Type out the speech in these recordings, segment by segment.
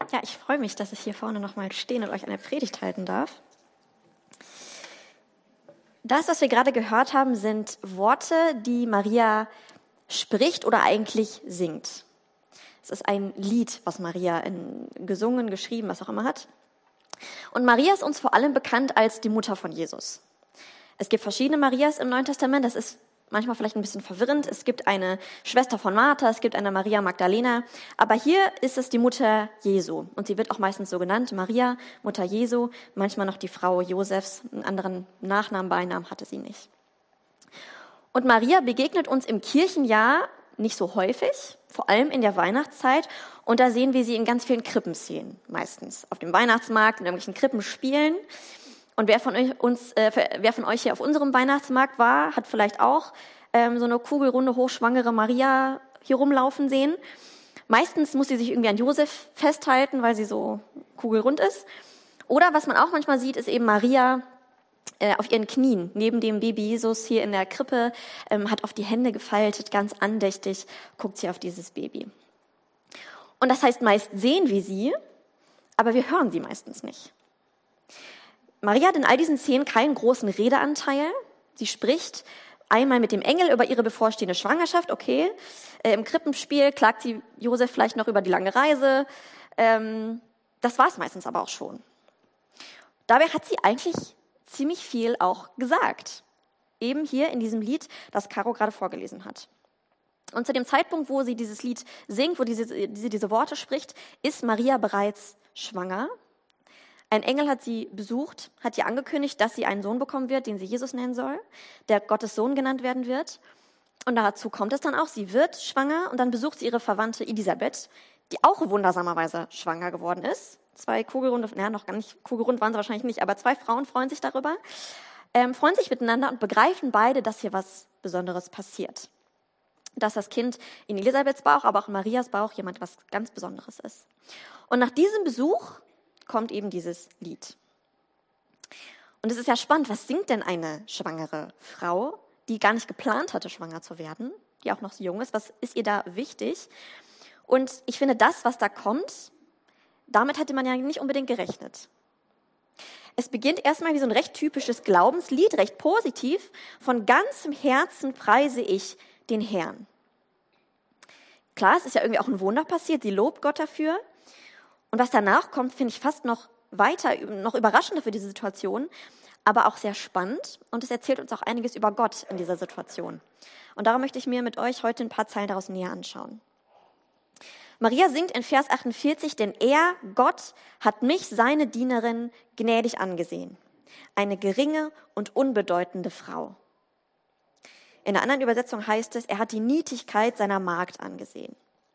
Ja, ich freue mich, dass ich hier vorne nochmal stehen und euch eine Predigt halten darf. Das, was wir gerade gehört haben, sind Worte, die Maria spricht oder eigentlich singt. Es ist ein Lied, was Maria gesungen, geschrieben, was auch immer hat. Und Maria ist uns vor allem bekannt als die Mutter von Jesus. Es gibt verschiedene Marias im Neuen Testament, das ist manchmal vielleicht ein bisschen verwirrend. Es gibt eine Schwester von Martha, es gibt eine Maria Magdalena, aber hier ist es die Mutter Jesu und sie wird auch meistens so genannt, Maria, Mutter Jesu, manchmal noch die Frau Josefs, einen anderen Nachnamen, Beinamen hatte sie nicht. Und Maria begegnet uns im Kirchenjahr nicht so häufig, vor allem in der Weihnachtszeit, und da sehen wir sie in ganz vielen Krippenszenen, meistens auf dem Weihnachtsmarkt, in irgendwelchen Krippenspielen. Und wer von euch hier auf unserem Weihnachtsmarkt war, hat vielleicht auch so eine kugelrunde, hochschwangere Maria hier rumlaufen sehen. Meistens muss sie sich irgendwie an Josef festhalten, weil sie so kugelrund ist. Oder was man auch manchmal sieht, ist eben Maria auf ihren Knien, neben dem Baby Jesus hier in der Krippe, hat auf die Hände gefaltet, ganz andächtig guckt sie auf dieses Baby. Und das heißt, meist sehen wir sie, aber wir hören sie meistens nicht. Maria hat in all diesen Szenen keinen großen Redeanteil. Sie spricht einmal mit dem Engel über ihre bevorstehende Schwangerschaft, okay. Im Krippenspiel klagt sie Josef vielleicht noch über die lange Reise. Das war es meistens aber auch schon. Dabei hat sie eigentlich ziemlich viel auch gesagt. Eben hier in diesem Lied, das Caro gerade vorgelesen hat. Und zu dem Zeitpunkt, wo sie dieses Lied singt, wo sie diese Worte spricht, ist Maria bereits schwanger. Ein Engel hat sie besucht, hat ihr angekündigt, dass sie einen Sohn bekommen wird, den sie Jesus nennen soll, der Gottes Sohn genannt werden wird. Und dazu kommt es dann auch, sie wird schwanger und dann besucht sie ihre Verwandte Elisabeth, die auch wundersamerweise schwanger geworden ist. 2 kugelrunde, noch gar nicht, kugelrund waren sie wahrscheinlich nicht, aber 2 Frauen freuen sich darüber, freuen sich miteinander und begreifen beide, dass hier was Besonderes passiert. Dass das Kind in Elisabeths Bauch, aber auch in Marias Bauch jemand was ganz Besonderes ist. Und nach diesem Besuch kommt eben dieses Lied. Und es ist ja spannend, was singt denn eine schwangere Frau, die gar nicht geplant hatte, schwanger zu werden, die auch noch so jung ist, was ist ihr da wichtig? Und ich finde, das, was da kommt, damit hatte man ja nicht unbedingt gerechnet. Es beginnt erstmal wie so ein recht typisches Glaubenslied, recht positiv. Von ganzem Herzen preise ich den Herrn. Klar, es ist ja irgendwie auch ein Wunder passiert, sie lobt Gott dafür. Und was danach kommt, finde ich fast noch überraschender für diese Situation, aber auch sehr spannend. Und es erzählt uns auch einiges über Gott in dieser Situation. Und darum möchte ich mir mit euch heute ein paar Zeilen daraus näher anschauen. Maria singt in Vers 48, denn er, Gott, hat mich, seine Dienerin, gnädig angesehen. Eine geringe und unbedeutende Frau. In einer anderen Übersetzung heißt es, er hat die Niedrigkeit seiner Magd angesehen.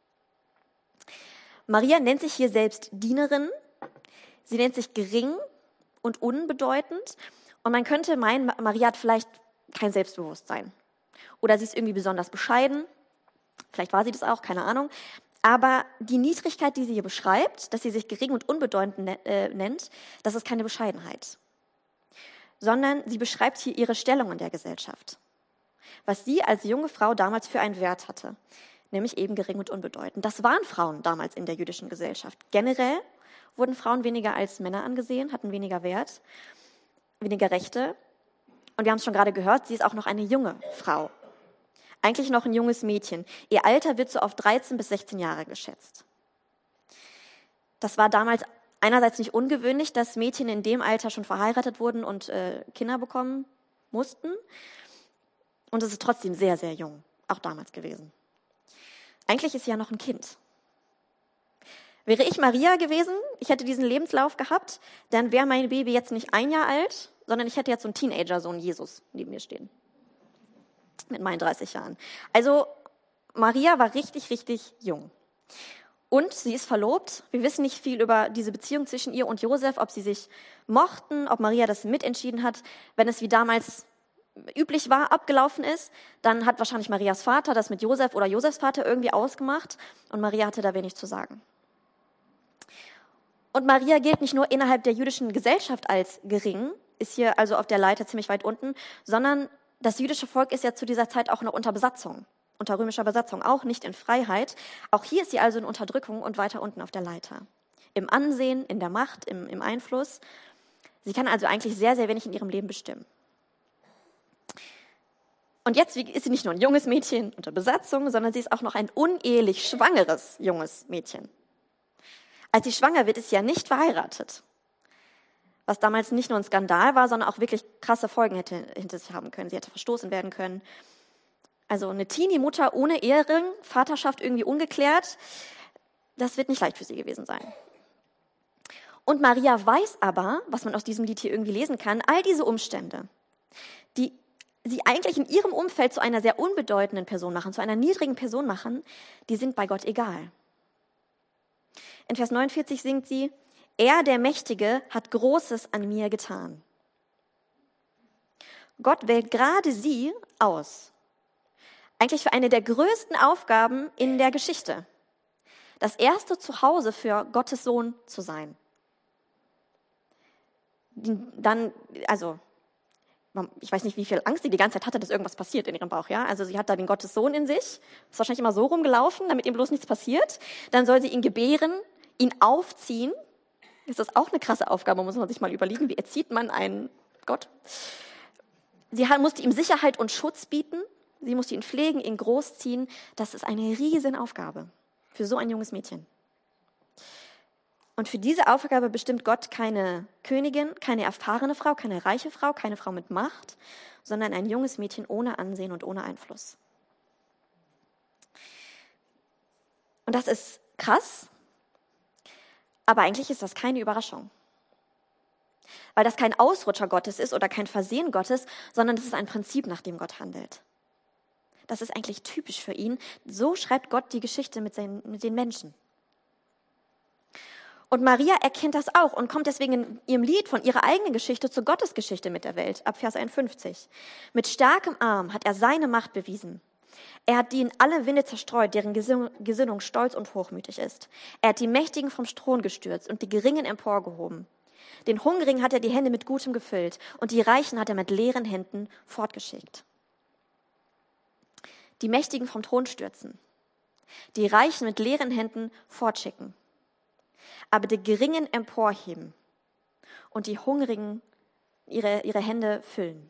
Maria nennt sich hier selbst Dienerin. Sie nennt sich gering und unbedeutend. Und man könnte meinen, Maria hat vielleicht kein Selbstbewusstsein. Oder sie ist irgendwie besonders bescheiden. Vielleicht war sie das auch, keine Ahnung. Aber die Niedrigkeit, die sie hier beschreibt, dass sie sich gering und unbedeutend nennt, das ist keine Bescheidenheit. Sondern sie beschreibt hier ihre Stellung in der Gesellschaft. Was sie als junge Frau damals für einen Wert hatte. Nämlich eben gering und unbedeutend. Das waren Frauen damals in der jüdischen Gesellschaft. Generell wurden Frauen weniger als Männer angesehen, hatten weniger Wert, weniger Rechte. Und wir haben es schon gerade gehört, sie ist auch noch eine junge Frau. Eigentlich noch ein junges Mädchen. Ihr Alter wird so auf 13 bis 16 Jahre geschätzt. Das war damals einerseits nicht ungewöhnlich, dass Mädchen in dem Alter schon verheiratet wurden und Kinder bekommen mussten. Und es ist trotzdem sehr, sehr jung, auch damals gewesen. Eigentlich ist sie ja noch ein Kind. Wäre ich Maria gewesen, ich hätte diesen Lebenslauf gehabt, dann wäre mein Baby jetzt nicht 1 Jahr alt, sondern ich hätte jetzt so einen Teenager-Sohn Jesus neben mir stehen. Mit meinen 30 Jahren. Also Maria war richtig, richtig jung. Und sie ist verlobt. Wir wissen nicht viel über diese Beziehung zwischen ihr und Josef, ob sie sich mochten, ob Maria das mitentschieden hat. Wenn es wie damals üblich war, abgelaufen ist, dann hat wahrscheinlich Marias Vater das mit Josef oder Josefs Vater irgendwie ausgemacht und Maria hatte da wenig zu sagen. Und Maria gilt nicht nur innerhalb der jüdischen Gesellschaft als gering, ist hier also auf der Leiter ziemlich weit unten, sondern das jüdische Volk ist ja zu dieser Zeit auch noch unter Besatzung, unter römischer Besatzung, auch nicht in Freiheit. Auch hier ist sie also in Unterdrückung und weiter unten auf der Leiter. im Ansehen, in der Macht, im Einfluss. Sie kann also eigentlich sehr, sehr wenig in ihrem Leben bestimmen. Und jetzt ist sie nicht nur ein junges Mädchen unter Besatzung, sondern sie ist auch noch ein unehelich schwangeres junges Mädchen. Als sie schwanger wird, ist sie ja nicht verheiratet. Was damals nicht nur ein Skandal war, sondern auch wirklich krasse Folgen hätte hinter sich haben können. Sie hätte verstoßen werden können. Also eine Teenie-Mutter ohne Ehering, Vaterschaft irgendwie ungeklärt, das wird nicht leicht für sie gewesen sein. Und Maria weiß aber, was man aus diesem Lied hier irgendwie lesen kann, all diese Umstände, die sie eigentlich in ihrem Umfeld zu einer sehr unbedeutenden Person machen, zu einer niedrigen Person machen, die sind bei Gott egal. In Vers 49 singt sie, er, der Mächtige, hat Großes an mir getan. Gott wählt gerade sie aus. Eigentlich für eine der größten Aufgaben in der Geschichte. Das erste Zuhause für Gottes Sohn zu sein. Dann, also, ich weiß nicht, wie viel Angst sie die ganze Zeit hatte, dass irgendwas passiert in ihrem Bauch, ja? Also sie hat da den Gottes Sohn in sich, ist wahrscheinlich immer so rumgelaufen, damit ihm bloß nichts passiert. Dann soll sie ihn gebären, ihn aufziehen. Das ist auch eine krasse Aufgabe, muss man sich mal überlegen, wie erzieht man einen Gott? Sie musste ihm Sicherheit und Schutz bieten, sie musste ihn pflegen, ihn großziehen. Das ist eine Riesenaufgabe für so ein junges Mädchen. Und für diese Aufgabe bestimmt Gott keine Königin, keine erfahrene Frau, keine reiche Frau, keine Frau mit Macht, sondern ein junges Mädchen ohne Ansehen und ohne Einfluss. Und das ist krass, aber eigentlich ist das keine Überraschung. Weil das kein Ausrutscher Gottes ist oder kein Versehen Gottes, sondern das ist ein Prinzip, nach dem Gott handelt. Das ist eigentlich typisch für ihn. So schreibt Gott die Geschichte mit den Menschen. Und Maria erkennt das auch und kommt deswegen in ihrem Lied von ihrer eigenen Geschichte zur Gottesgeschichte mit der Welt, ab Vers 51. Mit starkem Arm hat er seine Macht bewiesen. Er hat die in alle Winde zerstreut, deren Gesinnung stolz und hochmütig ist. Er hat die Mächtigen vom Thron gestürzt und die Geringen emporgehoben. Den Hungrigen hat er die Hände mit Gutem gefüllt und die Reichen hat er mit leeren Händen fortgeschickt. Die Mächtigen vom Thron stürzen, die Reichen mit leeren Händen fortschicken, aber die Geringen emporheben und die Hungrigen ihre Hände füllen.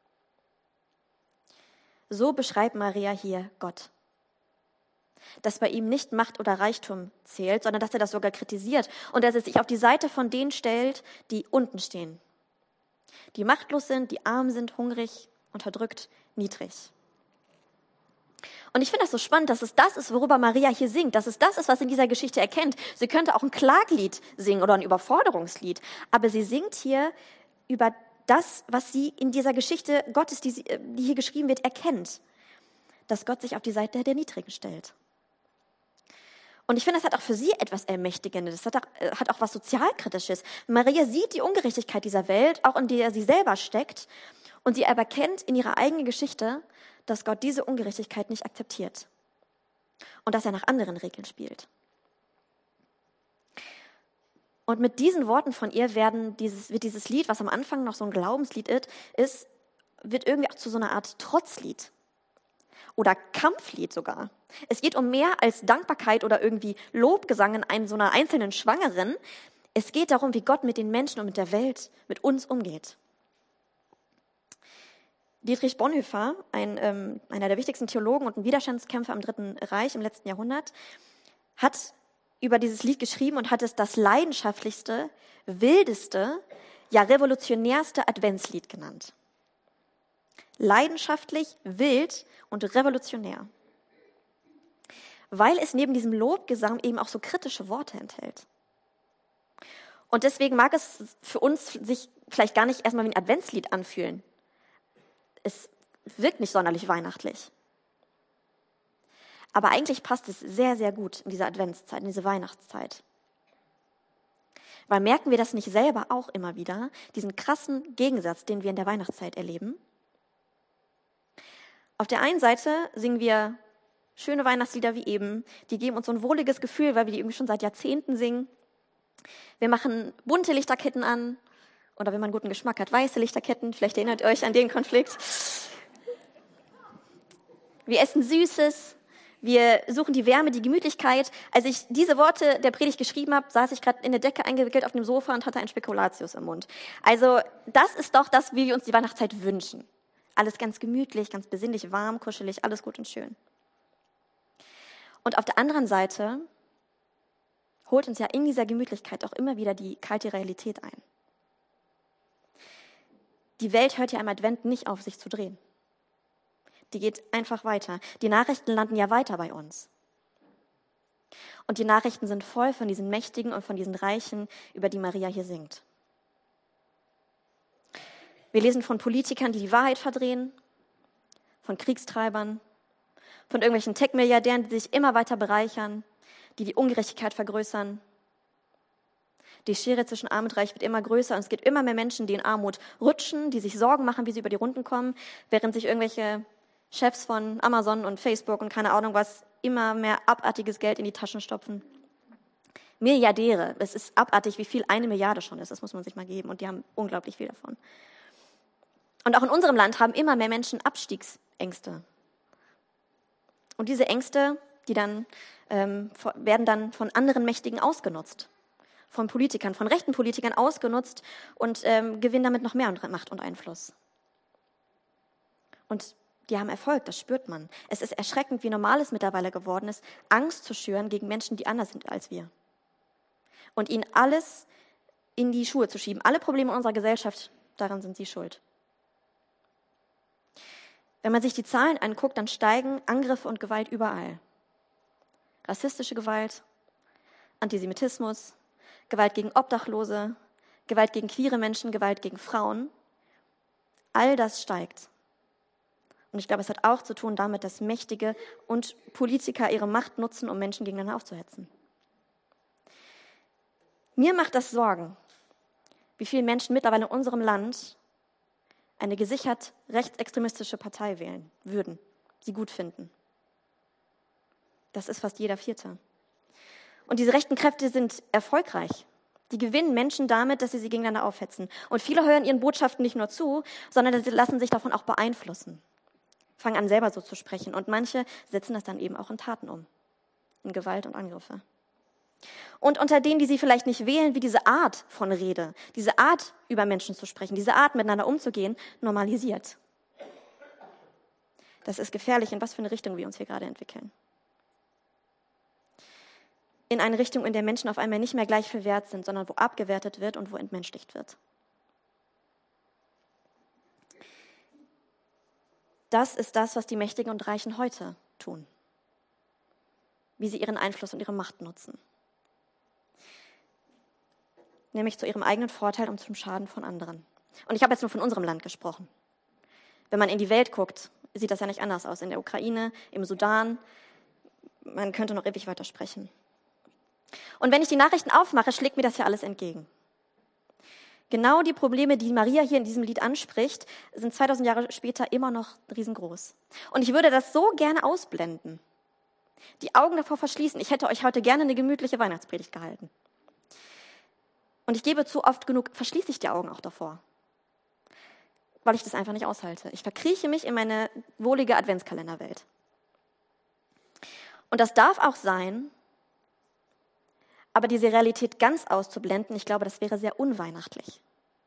So beschreibt Maria hier Gott. Dass bei ihm nicht Macht oder Reichtum zählt, sondern dass er das sogar kritisiert und dass er sich auf die Seite von denen stellt, die unten stehen. Die machtlos sind, die arm sind, hungrig, unterdrückt, niedrig. Und ich finde das so spannend, dass es das ist, worüber Maria hier singt, dass es das ist, was sie in dieser Geschichte erkennt. Sie könnte auch ein Klaglied singen oder ein Überforderungslied, aber sie singt hier über das, was sie in dieser Geschichte Gottes, die hier geschrieben wird, erkennt. Dass Gott sich auf die Seite der Niedrigen stellt. Und ich finde, das hat auch für sie etwas Ermächtigendes, das hat auch was Sozialkritisches. Maria sieht die Ungerechtigkeit dieser Welt, auch in der sie selber steckt, und sie aber kennt in ihrer eigenen Geschichte, dass Gott diese Ungerechtigkeit nicht akzeptiert und dass er nach anderen Regeln spielt. Und mit diesen Worten von ihr wird dieses Lied, was am Anfang noch so ein Glaubenslied ist, wird irgendwie auch zu so einer Art Trotzlied oder Kampflied sogar. Es geht um mehr als Dankbarkeit oder irgendwie Lobgesang in so einer einzelnen Schwangeren. Es geht darum, wie Gott mit den Menschen und mit der Welt, mit uns umgeht. Dietrich Bonhoeffer, einer der wichtigsten Theologen und ein Widerstandskämpfer im Dritten Reich im letzten Jahrhundert, hat über dieses Lied geschrieben und hat es das leidenschaftlichste, wildeste, ja revolutionärste Adventslied genannt. Leidenschaftlich, wild und revolutionär. Weil es neben diesem Lobgesang eben auch so kritische Worte enthält. Und deswegen mag es für uns sich vielleicht gar nicht erstmal wie ein Adventslied anfühlen. Es wirkt nicht sonderlich weihnachtlich. Aber eigentlich passt es sehr, sehr gut in diese Adventszeit, in diese Weihnachtszeit. Weil merken wir das nicht selber auch immer wieder, diesen krassen Gegensatz, den wir in der Weihnachtszeit erleben? Auf der einen Seite singen wir schöne Weihnachtslieder wie eben, die geben uns so ein wohliges Gefühl, weil wir die irgendwie schon seit Jahrzehnten singen. Wir machen bunte Lichterketten an oder wenn man guten Geschmack hat, weiße Lichterketten, vielleicht erinnert ihr euch an den Konflikt. Wir essen Süßes, Wir suchen die Wärme, die Gemütlichkeit. Als ich diese Worte der Predigt geschrieben habe, saß ich gerade in der Decke eingewickelt auf dem Sofa und hatte ein Spekulatius im Mund. Also das ist doch das, wie wir uns die Weihnachtszeit wünschen. Alles ganz gemütlich, ganz besinnlich, warm, kuschelig, alles gut und schön. Und auf der anderen Seite holt uns ja in dieser Gemütlichkeit auch immer wieder die kalte Realität ein. Die Welt hört ja im Advent nicht auf, sich zu drehen. Die geht einfach weiter. Die Nachrichten landen ja weiter bei uns. Und die Nachrichten sind voll von diesen Mächtigen und von diesen Reichen, über die Maria hier singt. Wir lesen von Politikern, die die Wahrheit verdrehen, von Kriegstreibern, von irgendwelchen Tech-Milliardären, die sich immer weiter bereichern, die die Ungerechtigkeit vergrößern. Die Schere zwischen Arm und Reich wird immer größer und es gibt immer mehr Menschen, die in Armut rutschen, die sich Sorgen machen, wie sie über die Runden kommen, während sich irgendwelche Chefs von Amazon und Facebook und keine Ahnung was immer mehr abartiges Geld in die Taschen stopfen. Milliardäre, es ist abartig, wie viel 1 Milliarde schon ist, das muss man sich mal geben und die haben unglaublich viel davon. Und auch in unserem Land haben immer mehr Menschen Abstiegsängste. Und diese Ängste, die dann werden dann von anderen Mächtigen ausgenutzt, von Politikern, von rechten Politikern ausgenutzt und gewinnen damit noch mehr Macht und Einfluss. Und die haben Erfolg, das spürt man. Es ist erschreckend, wie normal es mittlerweile geworden ist, Angst zu schüren gegen Menschen, die anders sind als wir. Und ihnen alles in die Schuhe zu schieben. Alle Probleme unserer Gesellschaft, daran sind sie schuld. Wenn man sich die Zahlen anguckt, dann steigen Angriffe und Gewalt überall. Rassistische Gewalt, Antisemitismus, Gewalt gegen Obdachlose, Gewalt gegen queere Menschen, Gewalt gegen Frauen. All das steigt. Und ich glaube, es hat auch zu tun damit, dass Mächtige und Politiker ihre Macht nutzen, um Menschen gegeneinander aufzuhetzen. Mir macht das Sorgen, wie viele Menschen mittlerweile in unserem Land eine gesichert rechtsextremistische Partei wählen würden, sie gut finden. Das ist fast jeder Vierte. Und diese rechten Kräfte sind erfolgreich. Die gewinnen Menschen damit, dass sie gegeneinander aufhetzen. Und viele hören ihren Botschaften nicht nur zu, sondern sie lassen sich davon auch beeinflussen. Fangen an, selber so zu sprechen. Und manche setzen das dann eben auch in Taten um. In Gewalt und Angriffe. Und unter denen, die sie vielleicht nicht wählen, wie diese Art von Rede, diese Art, über Menschen zu sprechen, diese Art, miteinander umzugehen, normalisiert. Das ist gefährlich, in was für eine Richtung wir uns hier gerade entwickeln. In eine Richtung, in der Menschen auf einmal nicht mehr gleich viel wert sind, sondern wo abgewertet wird und wo entmenschlicht wird. Das ist das, was die Mächtigen und Reichen heute tun. Wie sie ihren Einfluss und ihre Macht nutzen. Nämlich zu ihrem eigenen Vorteil und zum Schaden von anderen. Und ich habe jetzt nur von unserem Land gesprochen. Wenn man in die Welt guckt, sieht das ja nicht anders aus. In der Ukraine, im Sudan, man könnte noch ewig weiter sprechen. Und wenn ich die Nachrichten aufmache, schlägt mir das ja alles entgegen. Genau die Probleme, die Maria hier in diesem Lied anspricht, sind 2000 Jahre später immer noch riesengroß. Und ich würde das so gerne ausblenden. Die Augen davor verschließen. Ich hätte euch heute gerne eine gemütliche Weihnachtspredigt gehalten. Und ich gebe zu, oft genug verschließe ich die Augen auch davor. Weil ich das einfach nicht aushalte. Ich verkrieche mich in meine wohlige Adventskalenderwelt. Und das darf auch sein, aber diese Realität ganz auszublenden, ich glaube, das wäre sehr unweihnachtlich.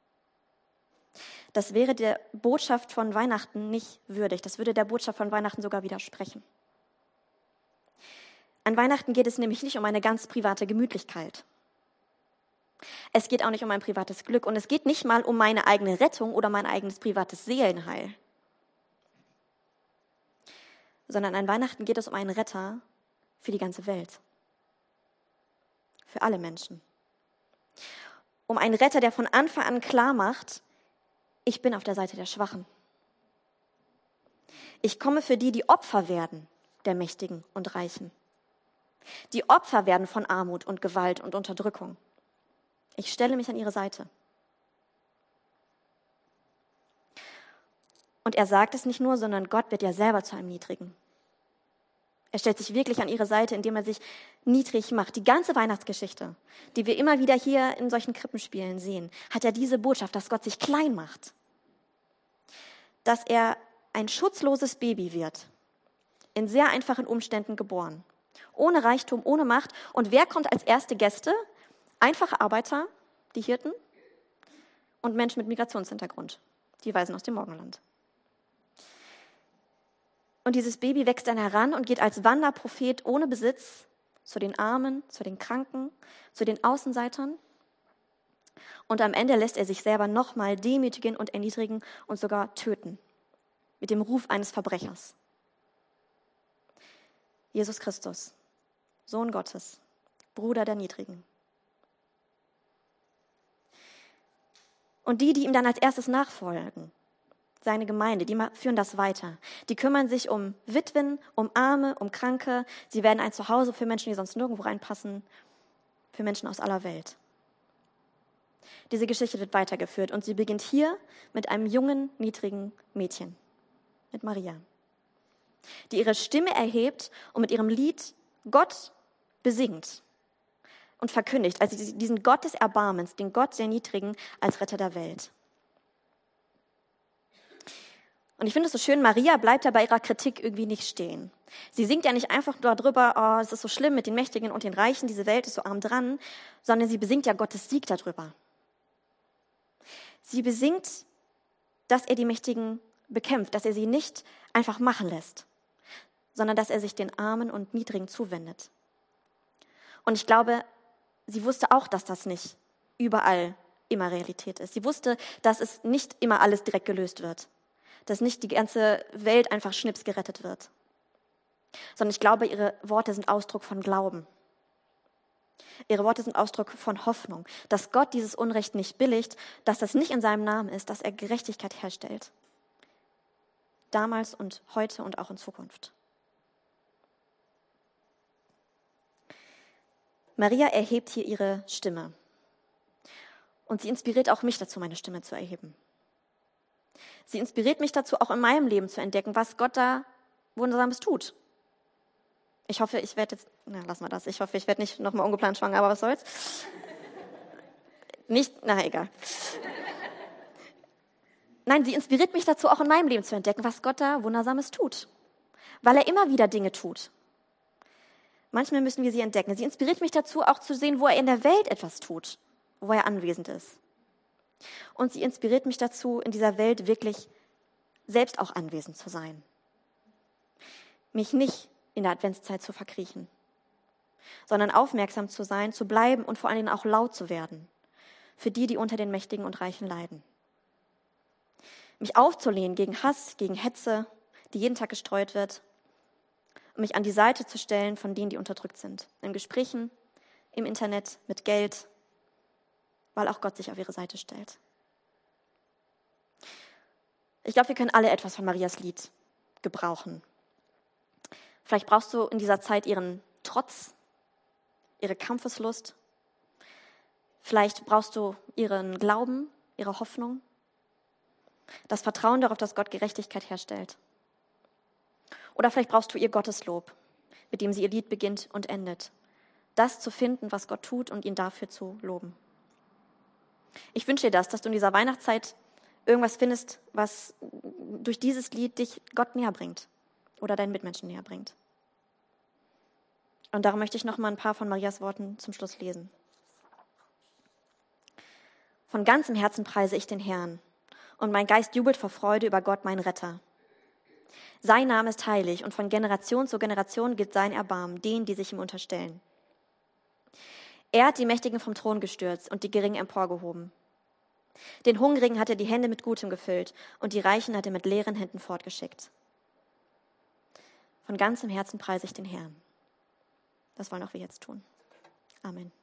Das wäre der Botschaft von Weihnachten nicht würdig. Das würde der Botschaft von Weihnachten sogar widersprechen. An Weihnachten geht es nämlich nicht um eine ganz private Gemütlichkeit. Es geht auch nicht um ein privates Glück und es geht nicht mal um meine eigene Rettung oder mein eigenes privates Seelenheil. Sondern an Weihnachten geht es um einen Retter für die ganze Welt. Für alle Menschen. Um einen Retter, der von Anfang an klar macht, ich bin auf der Seite der Schwachen. Ich komme für die, die Opfer werden, der Mächtigen und Reichen. Die Opfer werden von Armut und Gewalt und Unterdrückung. Ich stelle mich an ihre Seite. Und er sagt es nicht nur, sondern Gott wird ja selber zu einem Niedrigen. Er stellt sich wirklich an ihre Seite, indem er sich niedrig macht. Die ganze Weihnachtsgeschichte, die wir immer wieder hier in solchen Krippenspielen sehen, hat ja diese Botschaft, dass Gott sich klein macht. Dass er ein schutzloses Baby wird in sehr einfachen Umständen geboren. Ohne Reichtum, ohne Macht. Und wer kommt als erste Gäste? Einfache Arbeiter, die Hirten und Menschen mit Migrationshintergrund, die Weisen aus dem Morgenland. Und dieses Baby wächst dann heran und geht als Wanderprophet ohne Besitz zu den Armen, zu den Kranken, zu den Außenseitern. Und am Ende lässt er sich selber nochmal demütigen und erniedrigen und sogar töten. Mit dem Ruf eines Verbrechers. Jesus Christus, Sohn Gottes, Bruder der Niedrigen. Und die ihm dann als erstes nachfolgen, seine Gemeinde, die führen das weiter. Die kümmern sich um Witwen, um Arme, um Kranke. Sie werden ein Zuhause für Menschen, die sonst nirgendwo reinpassen, für Menschen aus aller Welt. Diese Geschichte wird weitergeführt und sie beginnt hier mit einem jungen, niedrigen Mädchen, mit Maria, die ihre Stimme erhebt und mit ihrem Lied Gott besingt und verkündigt, also diesen Gott des Erbarmens, den Gott der Niedrigen als Retter der Welt. Und ich finde es so schön, Maria bleibt ja bei ihrer Kritik irgendwie nicht stehen. Sie singt ja nicht einfach nur darüber, oh, es ist so schlimm mit den Mächtigen und den Reichen, diese Welt ist so arm dran, sondern sie besingt ja Gottes Sieg darüber. Sie besingt, dass er die Mächtigen bekämpft, dass er sie nicht einfach machen lässt, sondern dass er sich den Armen und Niedrigen zuwendet. Und ich glaube, sie wusste auch, dass das nicht überall immer Realität ist. Sie wusste, dass es nicht immer alles direkt gelöst wird, dass nicht die ganze Welt einfach schnips gerettet wird, sondern ich glaube, ihre Worte sind Ausdruck von Glauben. Ihre Worte sind Ausdruck von Hoffnung, dass Gott dieses Unrecht nicht billigt, dass das nicht in seinem Namen ist, dass er Gerechtigkeit herstellt. Damals und heute und auch in Zukunft. Maria erhebt hier ihre Stimme. Und sie inspiriert auch mich dazu, meine Stimme zu erheben. Sie inspiriert mich dazu, auch in meinem Leben zu entdecken, was Gott da Wundersames tut. Ich hoffe, ich werde jetzt, lassen wir das. Ich hoffe, ich werde nicht nochmal ungeplant schwanger, aber was soll's. Egal. Nein, sie inspiriert mich dazu, auch in meinem Leben zu entdecken, was Gott da Wundersames tut. Weil er immer wieder Dinge tut. Manchmal müssen wir sie entdecken. Sie inspiriert mich dazu, auch zu sehen, wo er in der Welt etwas tut, wo er anwesend ist. Und sie inspiriert mich dazu, in dieser Welt wirklich selbst auch anwesend zu sein. Mich nicht in der Adventszeit zu verkriechen, sondern aufmerksam zu sein, zu bleiben und vor allen Dingen auch laut zu werden für die, die unter den Mächtigen und Reichen leiden. Mich aufzulehnen gegen Hass, gegen Hetze, die jeden Tag gestreut wird, und mich an die Seite zu stellen von denen, die unterdrückt sind, in Gesprächen, im Internet, mit Geld, weil auch Gott sich auf ihre Seite stellt. Ich glaube, wir können alle etwas von Marias Lied gebrauchen. Vielleicht brauchst du in dieser Zeit ihren Trotz, ihre Kampfeslust. Vielleicht brauchst du ihren Glauben, ihre Hoffnung. Das Vertrauen darauf, dass Gott Gerechtigkeit herstellt. Oder vielleicht brauchst du ihr Gotteslob, mit dem sie ihr Lied beginnt und endet. Das zu finden, was Gott tut und ihn dafür zu loben. Ich wünsche dir das, dass du in dieser Weihnachtszeit irgendwas findest, was durch dieses Lied dich Gott näher bringt oder deinen Mitmenschen näher bringt. Und darum möchte ich noch mal ein paar von Marias Worten zum Schluss lesen. Von ganzem Herzen preise ich den Herrn und mein Geist jubelt vor Freude über Gott, mein Retter. Sein Name ist heilig und von Generation zu Generation gilt sein Erbarmen denen, die sich ihm unterstellen. Er hat die Mächtigen vom Thron gestürzt und die Geringen emporgehoben. Den Hungrigen hat er die Hände mit Gutem gefüllt und die Reichen hat er mit leeren Händen fortgeschickt. Von ganzem Herzen preise ich den Herrn. Das wollen auch wir jetzt tun. Amen.